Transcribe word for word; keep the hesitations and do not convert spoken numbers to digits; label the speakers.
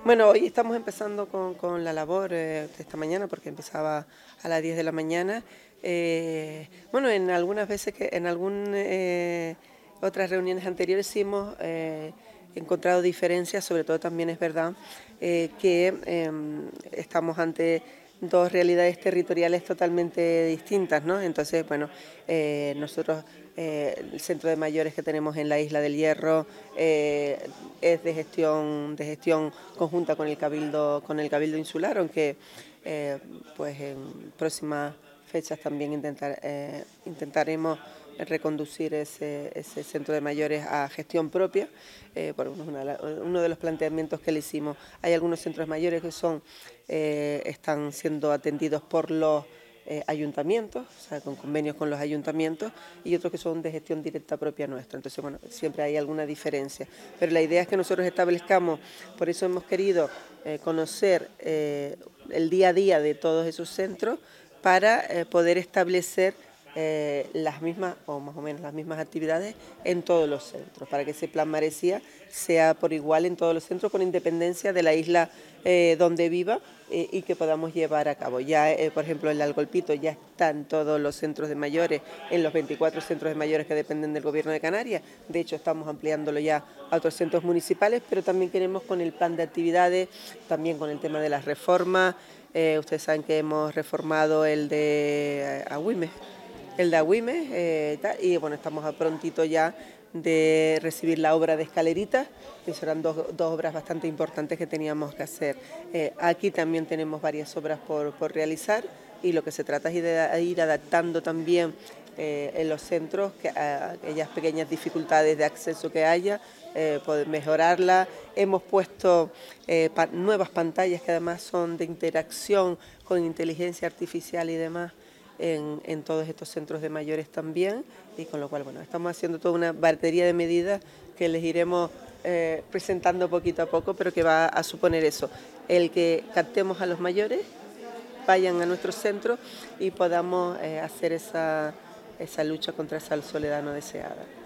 Speaker 1: Bueno, hoy estamos empezando con, con la labor eh, de esta mañana porque empezaba a las diez de la mañana. Eh, bueno, en algunas veces, que en algunas eh, otras reuniones anteriores sí hemos eh, encontrado diferencias, sobre todo también es verdad eh, que eh, estamos ante dos realidades territoriales totalmente distintas, ¿no? Entonces, bueno, eh, nosotros, eh, el centro de mayores que tenemos en la Isla del Hierro eh, es de gestión, de gestión conjunta con el Cabildo, con el Cabildo Insular, aunque eh, pues en próximas fechas también intentar, eh, intentaremos reconducir ese, ese centro de mayores a gestión propia. Eh, bueno, una, uno de los planteamientos que le hicimos, hay algunos centros mayores que son eh, están siendo atendidos por los eh, ayuntamientos, o sea, con convenios con los ayuntamientos, y otros que son de gestión directa propia nuestra. Entonces, bueno, siempre hay alguna diferencia. Pero la idea es que nosotros establezcamos, por eso hemos querido eh, conocer eh, el día a día de todos esos centros para eh, poder establecer eh, las mismas, o más o menos las mismas actividades en todos los centros, para que ese plan Maresía sea por igual en todos los centros, con independencia de la isla eh, donde viva eh, y que podamos llevar a cabo. Ya, eh, por ejemplo, el Algolpito ya están todos los centros de mayores, en los veinticuatro centros de mayores que dependen del Gobierno de Canarias. De hecho, estamos ampliándolo ya a otros centros municipales, pero también queremos con el plan de actividades, también con el tema de las reformas. Eh, ustedes saben que hemos reformado el de Agüimes, el de Agüimes, eh, y bueno, estamos a prontito ya de recibir la obra de Escaleritas, que serán dos, dos obras bastante importantes que teníamos que hacer. Eh, aquí también tenemos varias obras por, por realizar y lo que se trata es de ir adaptando también eh, en los centros que, a aquellas pequeñas dificultades de acceso que haya, eh, poder mejorarla. Hemos puesto eh, pa nuevas pantallas que además son de interacción con inteligencia artificial y demás, En, en todos estos centros de mayores también, y con lo cual, bueno, estamos haciendo toda una batería de medidas que les iremos eh, presentando poquito a poco, pero que va a suponer eso, el que captemos a los mayores, vayan a nuestros centros y podamos eh, hacer esa, esa lucha contra esa soledad no deseada.